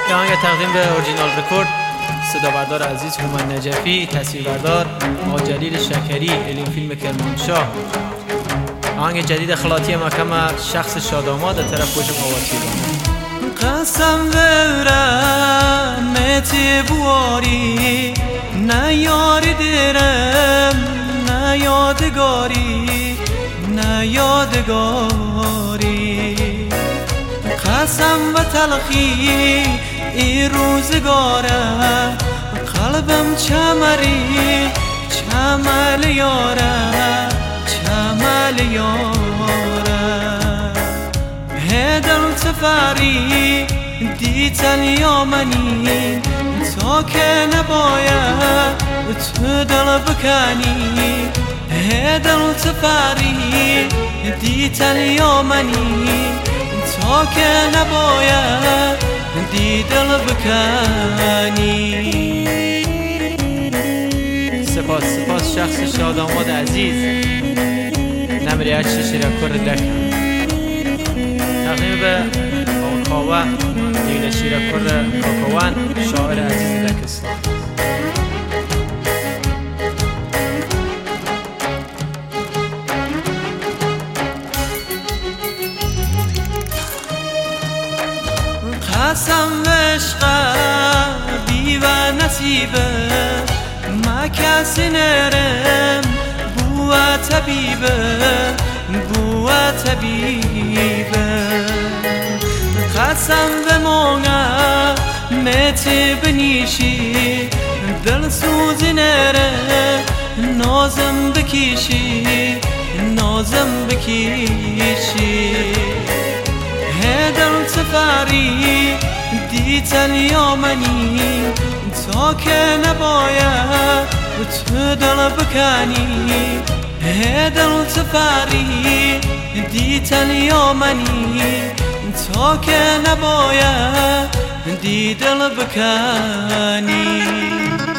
یه آهنگ تقدیم به اورجینال رکورد، صدا بردار عزیز هومن نجفی، تصویر بردار آقا جلیل شکری، الین فیلم کرمانشاه. آهنگ جدید خلاطی محکم شخص شاداماد طرف پشت قواتی قسم ورم متی بواری نه یاری درم نه یادگاری نه یادگاری قسم و تلخی ای روزگاره قلبم چمری چمل یاره چمل یاره هدل تفری دیتن یا منی تا که نباید تو دل بکنی هدل تفری دیتن یا منی تا که نباید دیدل بکنی. سپاس شخص شاداماد عزیز نمری هرچی شیرکر لکن تقدیم به آقا کاوه دیگه شیرکر کاکاوان شاعر عزیز لکستان. قسم و عشق بی و نصیبه ما کسی نرم بو طبیبه بو طبیبه قسم به مانه متی بنیشی دل سوزی نره نازم بکیشی نازم بکیشی هدل سفری دیتن یا منی تا که نباید تو دل بکنی هدل سفری دیتن یا منی تا که نباید دیدل بکنی.